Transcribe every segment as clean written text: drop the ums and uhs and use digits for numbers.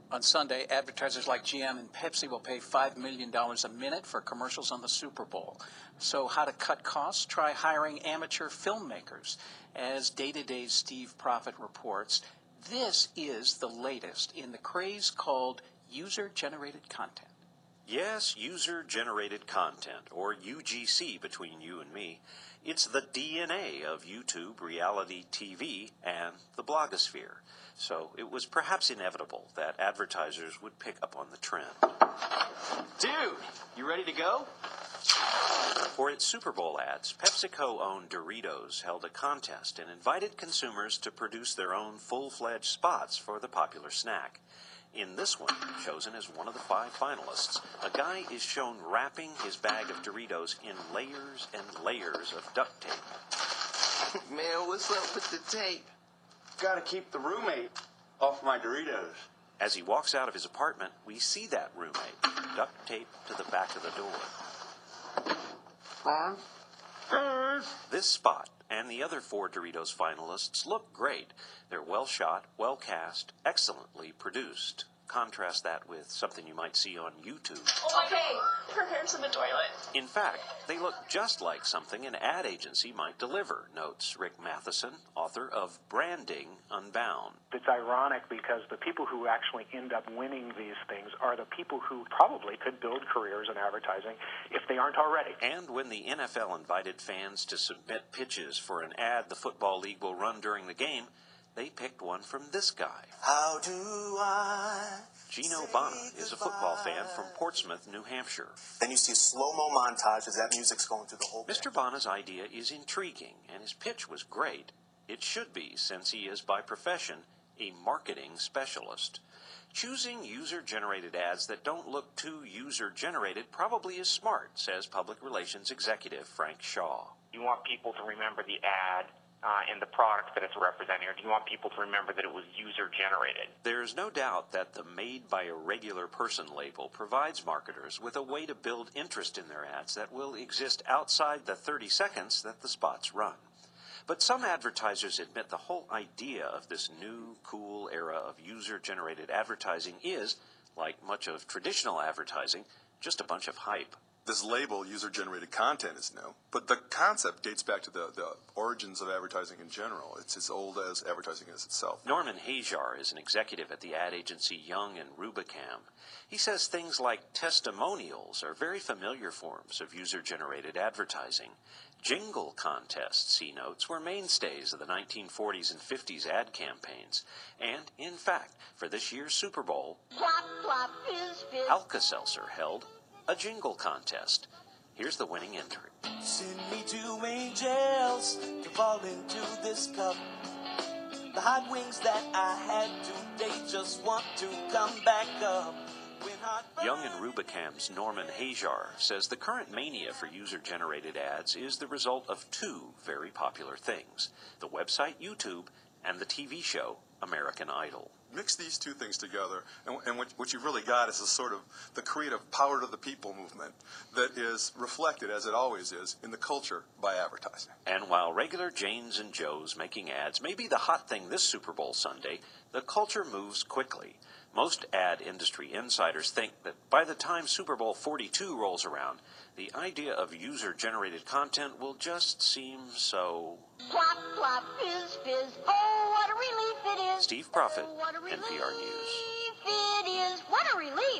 On Sunday, advertisers like GM and Pepsi will pay $5 million a minute for commercials on the Super Bowl. So how to cut costs? Try hiring amateur filmmakers. As Day-to-Day's Steve Profit reports, this is the latest in the craze called user-generated content. Yes, user-generated content, or UGC between you and me. It's the DNA of YouTube, reality TV, and the blogosphere. So it was perhaps inevitable that advertisers would pick up on the trend. Dude, you ready to go? For its Super Bowl ads, PepsiCo-owned Doritos held a contest and invited consumers to produce their own full-fledged spots for the popular snack. In this one, chosen as one of the 5 finalists, a guy is shown wrapping his bag of Doritos in layers and layers of duct tape. Man, what's up with the tape? Gotta keep the roommate off my Doritos. As he walks out of his apartment, we see that roommate, duct taped to the back of the door. This spot and the other 4 Doritos finalists look great. They're well shot, well cast, excellently produced. Contrast that with something you might see on YouTube. Okay, her hair's in the toilet. In fact, they look just like something an ad agency might deliver, notes Rick Matheson, author of Branding Unbound. It's ironic because the people who actually end up winning these things are the people who probably could build careers in advertising if they aren't already. And when the NFL invited fans to submit pitches for an ad the Football League will run during the game, they picked one from this guy. How do I? Gino Bana is a football fan from Portsmouth, New Hampshire. Then you see a slow-mo montage as that music's going through the whole thing. Mr. Bana's idea is intriguing, and his pitch was great. It should be, since he is by profession a marketing specialist. Choosing user-generated ads that don't look too user-generated probably is smart, says public relations executive Frank Shaw. You want people to remember the ad and the product that it's representing, or do you want people to remember that it was user-generated? There's no doubt that the Made by a Regular Person label provides marketers with a way to build interest in their ads that will exist outside the 30 seconds that the spots run. But some advertisers admit the whole idea of this new, cool era of user-generated advertising is, like much of traditional advertising, just a bunch of hype. This label, user-generated content, is new, but the concept dates back to the origins of advertising in general. It's as old as advertising is itself. Norman Hajar is an executive at the ad agency Young and Rubicam. He says things like testimonials are very familiar forms of user-generated advertising. Jingle contests, he notes, were mainstays of the 1940s and 50s ad campaigns. And, in fact, for this year's Super Bowl, Plop, plop, fizz, fizz. Alka-Seltzer held a jingle contest. Here's the winning entry. Send me 2 angels to fall into this cup. The hot wings that I had today just want to come back up. Young and Rubicam's Norman Hajar says the current mania for user-generated ads is the result of 2 very popular things: the website YouTube and the TV show American Idol. Mix these 2 things together, and what you've really got is a sort of the creative power to the people movement that is reflected, as it always is, in the culture by advertising. And while regular Janes and Joes making ads may be the hot thing this Super Bowl Sunday, the culture moves quickly. Most ad industry insiders think that by the time Super Bowl 42 rolls around, the idea of user-generated content will just seem so... Plop, plop, fizz, fizz. Oh, what a relief it is. Steve Profit, Oh, what a relief NPR News. it is. What a relief.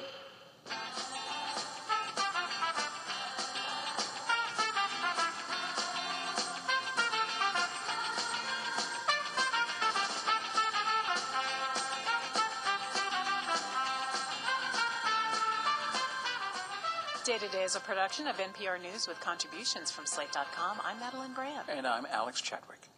Day-to-Day is a production of NPR News with contributions from Slate.com. I'm Madeline Brand. And I'm Alex Chadwick.